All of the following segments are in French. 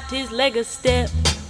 tapped his leg a step.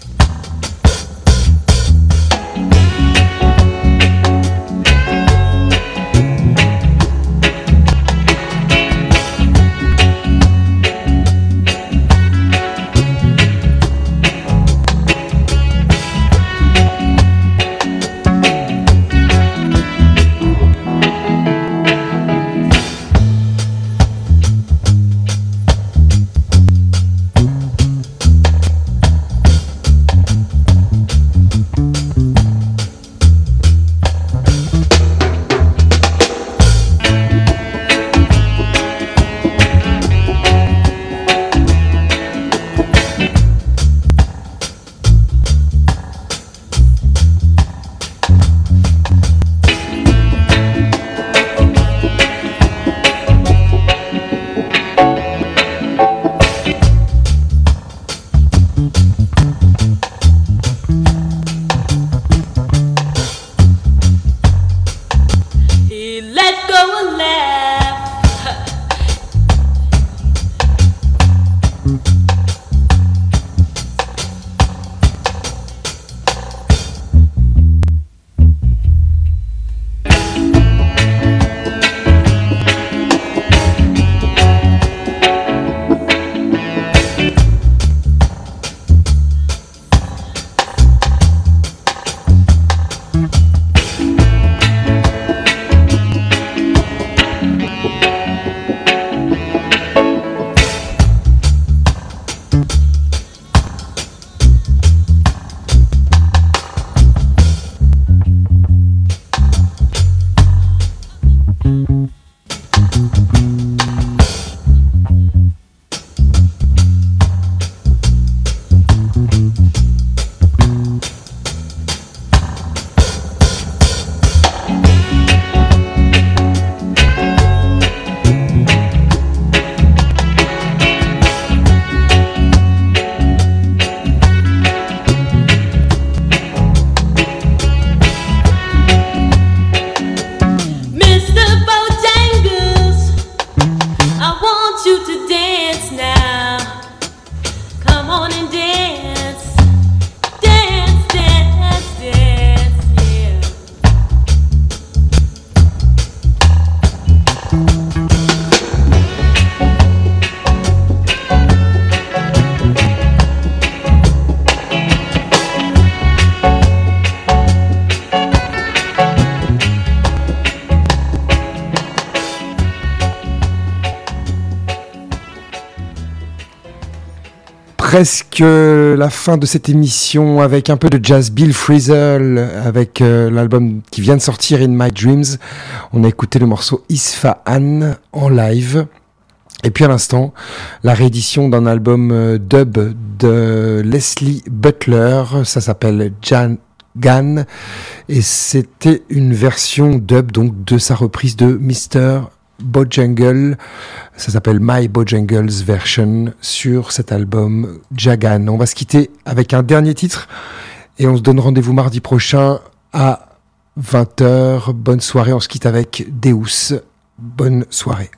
Presque la fin de cette émission avec un peu de jazz. Bill Frisell avec l'album qui vient de sortir In My Dreams. On a écouté le morceau Isfahan en live. Et puis à l'instant, la réédition d'un album dub de Leslie Butler. Ça s'appelle Gan. Et c'était une version dub donc de sa reprise de Mr. Bojangle, ça s'appelle My Bojangles Version sur cet album Jagan. On va se quitter avec un dernier titre et on se donne rendez-vous mardi prochain à 20h. Bonne soirée, on se quitte avec Deus. Bonne soirée.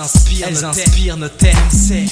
inspirent nos thèmes, c'est...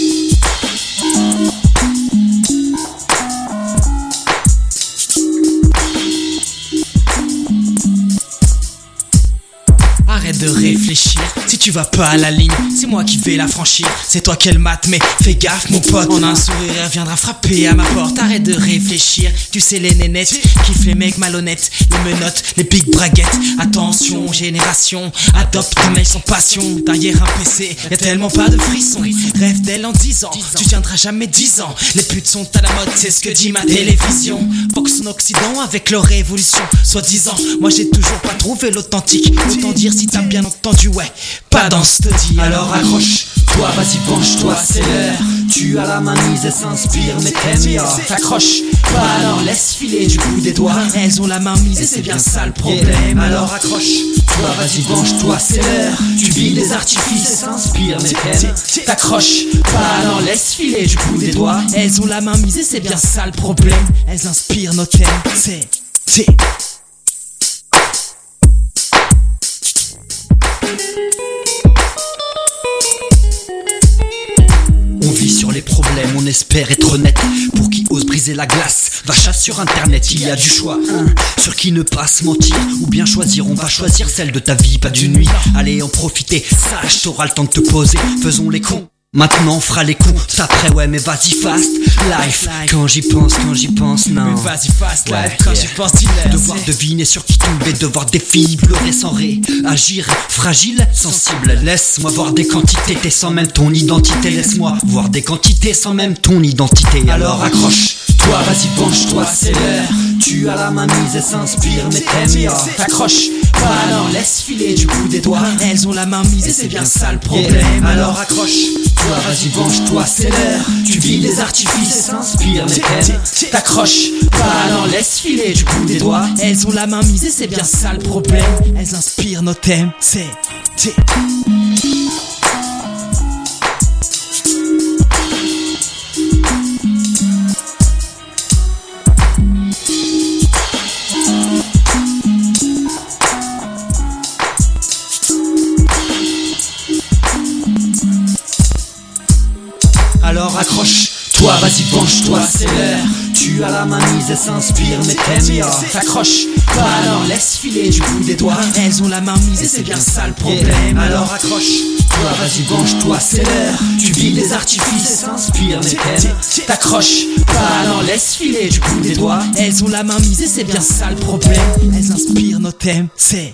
Arrête de réfléchir, si tu vas pas à la ligne, c'est moi qui vais la franchir. C'est toi qu'elle mate, mais fais gaffe mon pote. En un sourire, elle viendra frapper à ma porte. Arrête de réfléchir, tu sais les nénettes kiffent les mecs malhonnêtes, les menottes, les big braguettes. Attention, génération, adopte ton œil sans passion. Derrière un PC, y'a tellement pas de frissons. Rêve d'elle en 10 ans, tu tiendras jamais 10 ans. Les putes sont à la mode, c'est ce que dit ma télévision. Fox en Occident avec leur révolution, soi-disant. Moi j'ai toujours pas trouvé l'authentique. Autant dire si t'as bien entendu, ouais, pas dans ce taudis. Alors accroche-toi, vas-y penche-toi, c'est l'heure. Tu as la main mise et s'inspire, mais t'aimes T'accroches pas, alors laisse filer du bout des doigts. Elles ont la main mise et c'est bien ça le problème. Alors accroche-toi, vas-y penche-toi, c'est l'heure. Tu vis les artifices et s'inspire, mais t'aimes. T'accroches pas, alors laisse filer du bout des doigts. Elles ont la main mise et c'est bien ça le problème. Elles inspirent nos thèmes, c'est... On vit sur les problèmes, on espère être honnête. Pour qui ose briser la glace, va chasser sur internet, il y a du choix. Sur qui ne pas se mentir, ou bien choisir. On va choisir celle de ta vie, pas d'une nuit. Allez en profiter, sage, t'auras le temps de te poser. Faisons les cons. Maintenant on fera les coups, après ouais mais vas-y fast life, quand j'y pense non. Mais vas-y fast life, Ouais, quand yeah. j'y pense dealer. Devoir deviner sur qui tomber, devoir défier, pleurer sans réagir, fragile, sensible. Laisse-moi voir des quantités, t'es sans même ton identité. Laisse-moi voir des quantités sans même ton identité. Alors accroche-toi, vas-y penche-toi, c'est l'heure. Tu as la main mise et s'inspire, mais t'aimes. T'accroches pas, alors laisse filer du bout des doigts. Elles ont la main mise et c'est bien ça le problème. Alors accroche-toi, vas-y penche-toi, c'est l'heure. Tu vis les artifices et s'inspire, mais t'aimes. T'accroches pas, alors laisse filer du bout des doigts. Elles ont la main mise et c'est bien ça le problème. Elles inspirent nos thèmes, c'est... Alors accroche-toi, vas-y penche-toi, c'est l'heure. Tu as la main mise et s'inspire, mais t'aimes. T'accroches pas, alors laisse filer du bout des doigts. Elles ont la main mise et c'est bien ça le problème. Alors accroche-toi, vas-y penche-toi, c'est l'heure. Tu vis les artifices et s'inspire, mais t'aimes. T'accroches pas, alors laisse filer du bout des doigts. Elles ont la main mise et c'est bien ça le problème. Elles inspirent nos thèmes, c'est...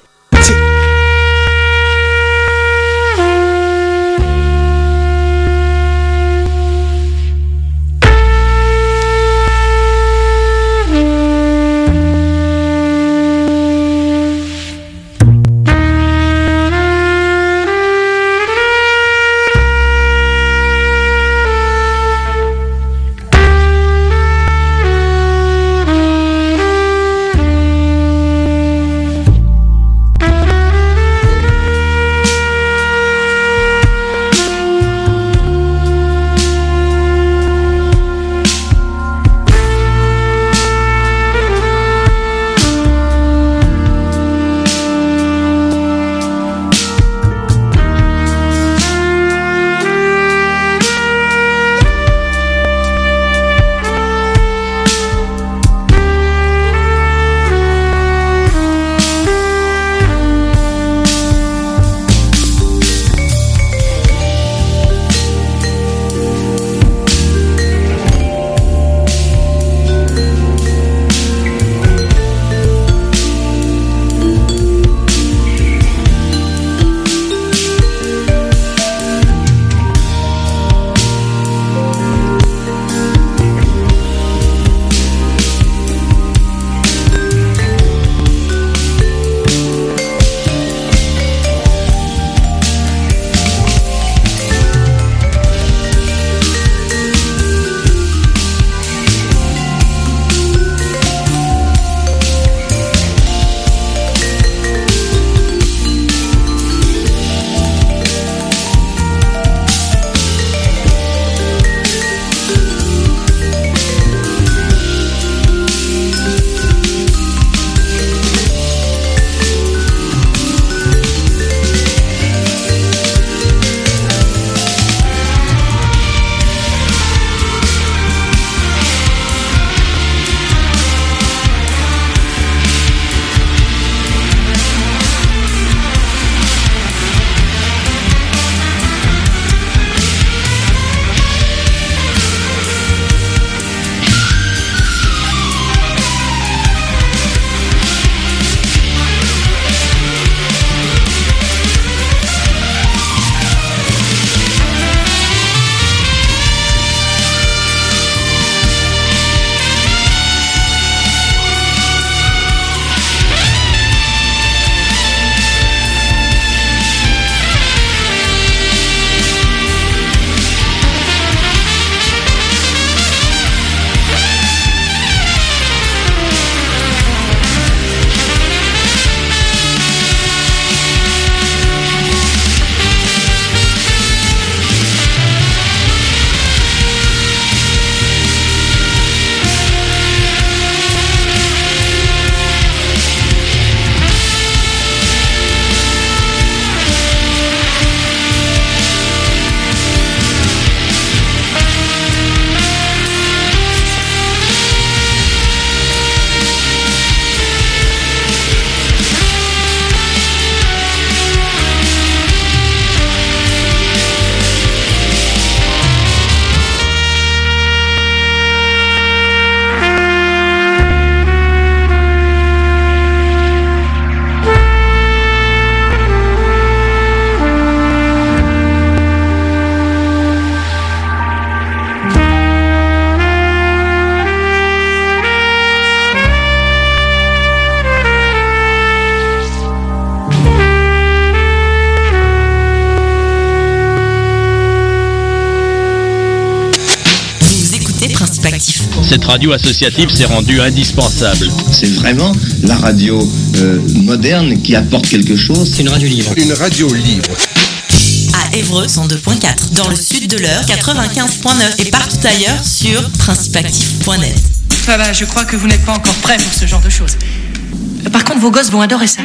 cette radio associative s'est rendue indispensable. C'est vraiment la radio moderne qui apporte quelque chose. C'est une radio libre. Une radio libre. À Évreux 102.4, dans le sud de l'Eure 95.9 et partout ailleurs sur principeactif.net. Je crois que vous n'êtes pas encore prêts pour ce genre de choses. Par contre, vos gosses vont adorer ça.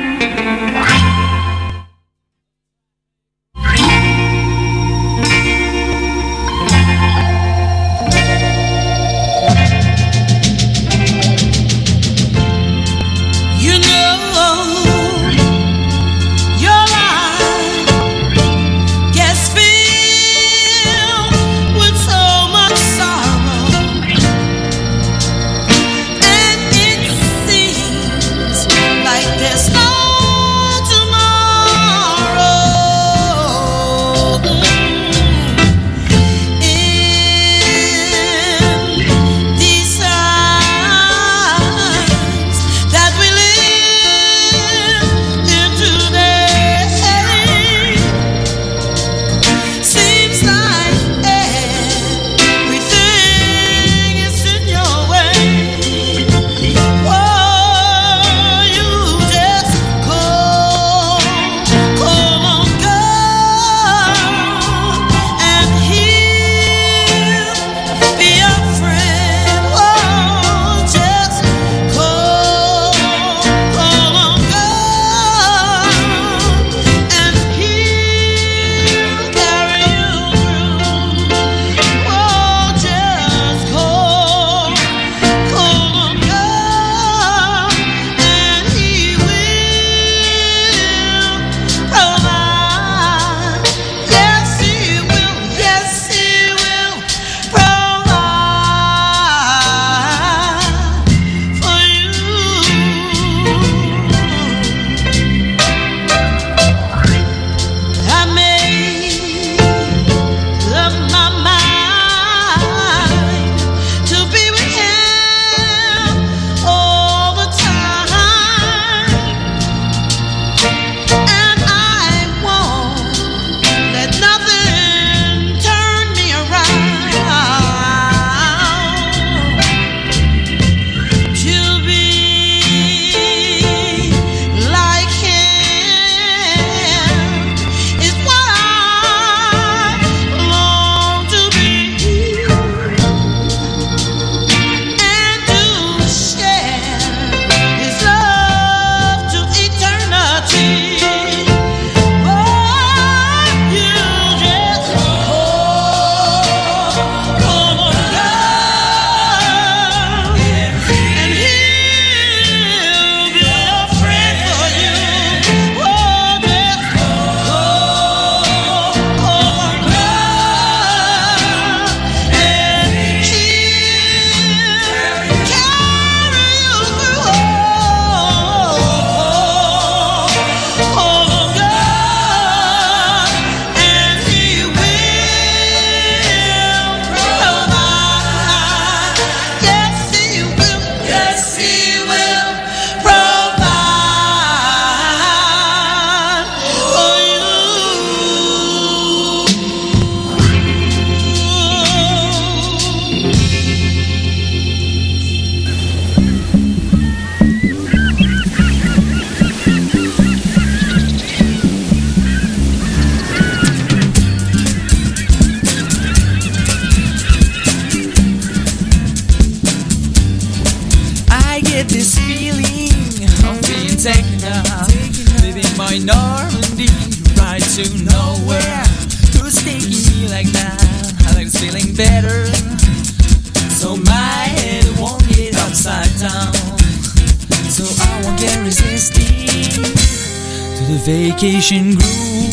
Vacation groove,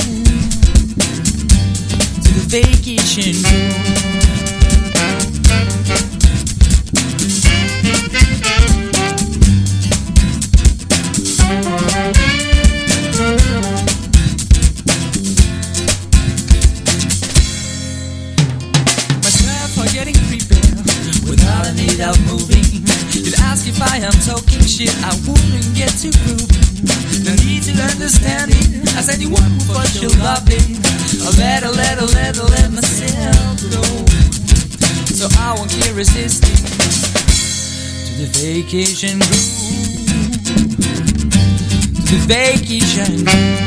to the vacation groove. Myself for getting prepared without a need of moving. You'd ask if I am talking shit, I wouldn't get too groovy. No need to understand it, as anyone who but you'll love it. I'll let myself go, so I won't keep resisting. vacation groove, to the vacation groove.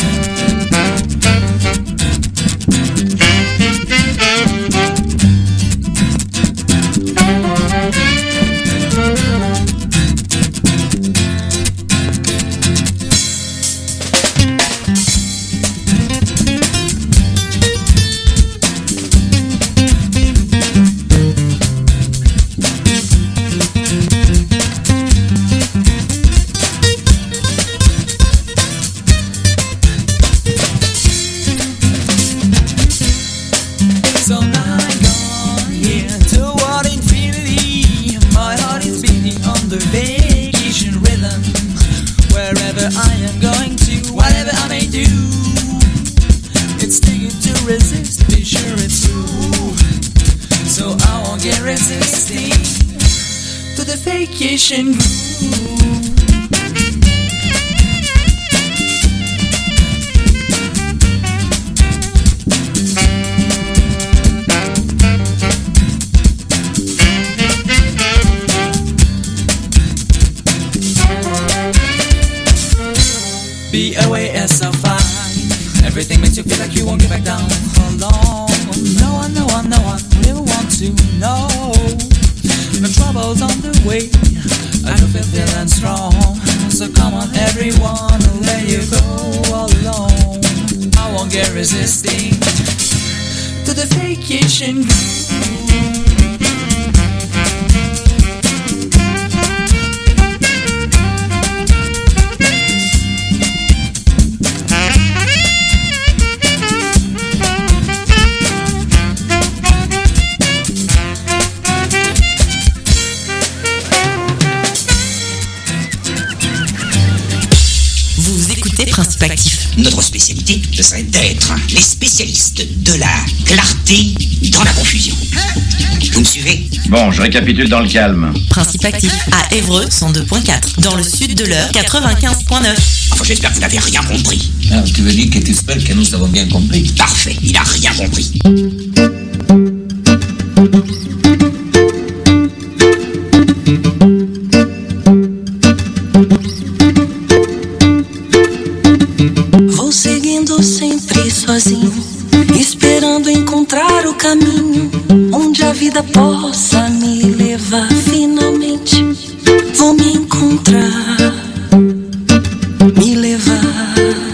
Vacation groove. Be away as so fine. Everything makes you feel like you won't get back down for long. No one will want to know. No trouble's on the way. I don't feel feeling strong. So come on everyone, I'll let you go alone. I won't get resisting to the vacation groove. Principe actif. Notre spécialité, ce serait d'être les spécialistes de la clarté dans la confusion. Vous me suivez? Bon, je récapitule dans le calme. Principe actif à Évreux 102.4, dans le sud de l'heure 95.9. Enfin, j'espère que vous n'avez rien compris. Ah, tu veux dire que tu espères que nous avons bien compris? Parfait, il a rien compris. Sozinho, esperando encontrar o caminho onde a vida possa me levar. Finalmente vou me encontrar, me levar,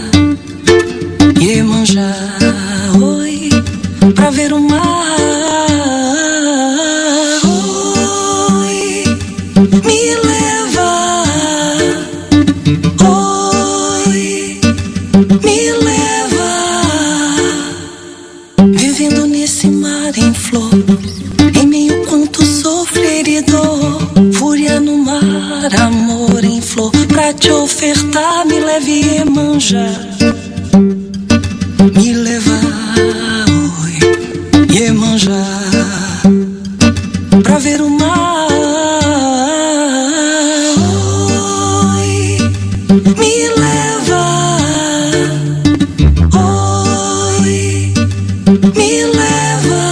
Iemanjá, oi, pra ver o mar, oi, me levar, oi, me levar. Vivendo nesse mar em flor, em meio quanto sofrer e dor, fúria no mar, amor em flor, pra te ofertar, me leve Iemanjá, me levar, oi, Iemanjá, pra ver o mar, oi, me levar, oi, me leva.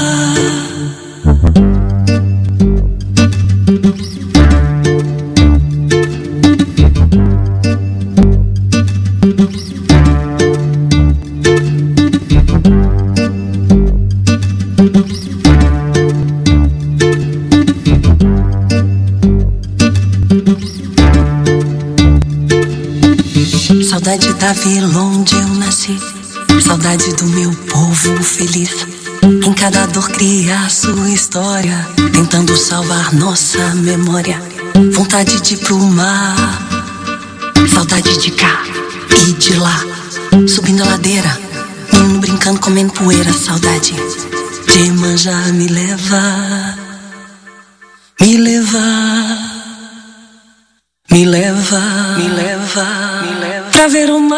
Saudade da vila onde eu nasci, saudade do meu povo feliz. Em cada dor criar sua história, tentando salvar nossa memória. Vontade de ir pro mar, saudade de cá e de lá. Subindo a ladeira, menino brincando, comendo poeira. Saudade de Iemanjá, me leva, me leva, me leva, me leva, me leva pra ver o mar.